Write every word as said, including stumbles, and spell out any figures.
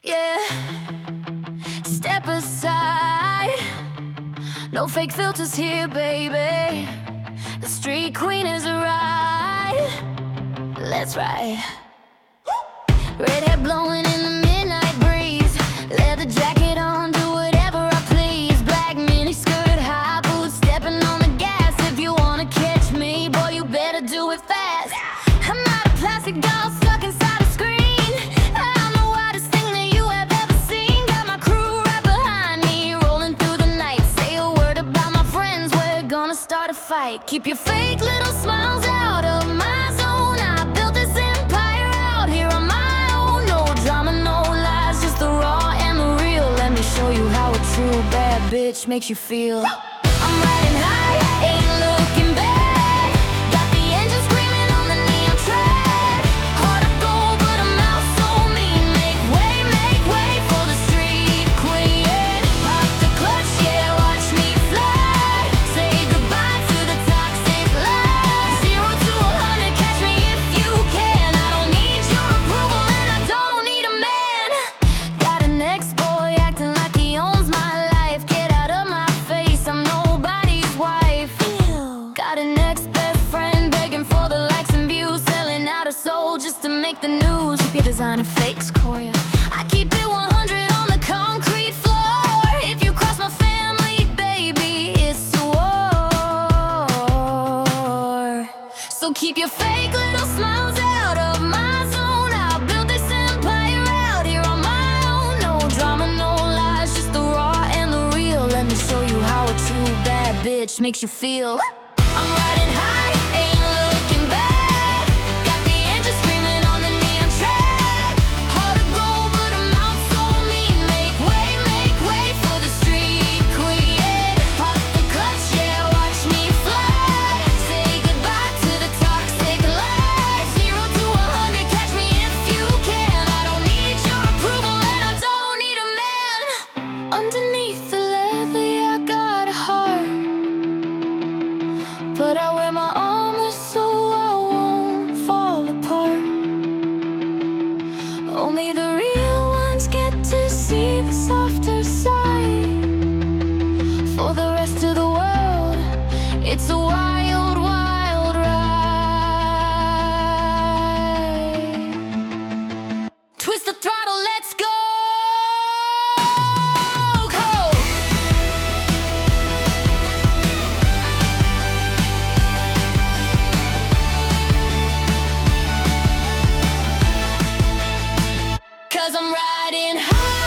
Yeah, step aside. No fake filters here, baby. The street queen is right. Let's ride. Red hair blowing in the midnight breeze. Leather jacket on, do whatever I please. Black mini skirt, high boots, stepping on the gas. If you wanna catch me, boy, you better do it fast. I'm not a plastic doll stuck inside a screen. I'm the wildest thing that you have ever seen. Got my crew right behind me, rolling through the night. Say a word about my friends, we're gonna start a fight. Keep your fake little smiles out of my zone. I built this empire out here on my own. No drama, no lies, just the raw and the real. Let me show you how a true bad bitch makes you feel. I'm riding high, ain't looking back. Got the engine screaming on the neon track. Heart of gold, but I'm out so mean. Make way, make way for the street queen. Pop the clutch, yeah, watch me fly. Say goodbye to the toxic lies. Zero to a hundred, catch me if you can. I don't need your approval and I don't need a man. Got an ex-boy acting like he owns my life. Get out of my face, I'm nobody's wife. Ew. Got an ex-best friend begging for the likes and views. Selling out her soul just to make the news. Keep your designer fakes, Korea. I keep it one hundred on the concrete floor. If you cross my family, baby, it's a war. So keep your fake little smiles out of my zone. I built this empire out here on my own. No drama, no lies, just the raw and the real. Let me show you how a true bad bitch makes you feel. I'm riding high, ain't looking back. Got the engine screaming on the neon track. Heart of gold, but I'm out so mean. Make way, make way for the street queen. Pop the clutch, yeah, watch me fly. Say goodbye to the toxic lies. Zero to a hundred, catch me if you can. I don't need your approval and I don't need a man. Underneath the leather, yeah, I got a heart, but I wear my armor so I won't fall apart. Only the real ones get to see the softer side. For the rest of the world, it's a wild, wild ride. Twist the throttle, let's go! Go! Cause I'm riding high.